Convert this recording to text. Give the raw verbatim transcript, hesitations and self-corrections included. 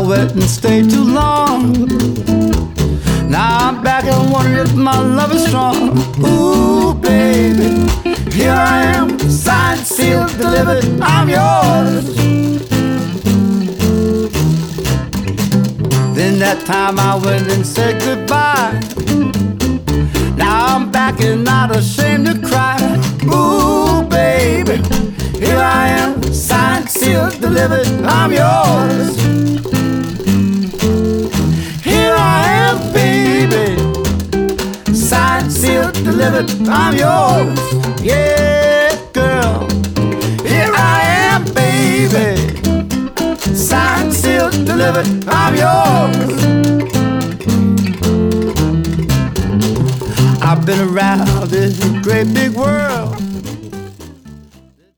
went and stayed too long. Now I'm back and wonder if my love is strong. Ooh, baby, here I am, signed, sealed, delivered, I'm yours. Then that time I went and said goodbye. Now I'm back and not ashamed to cry. Ooh, baby, here I am, signed, sealed, delivered, I'm yours. Here I am, baby, signed, sealed, delivered, I'm yours. Yeah, girl, here I am, baby, signed, sealed, delivered, I'm yours. I've been around this great big world.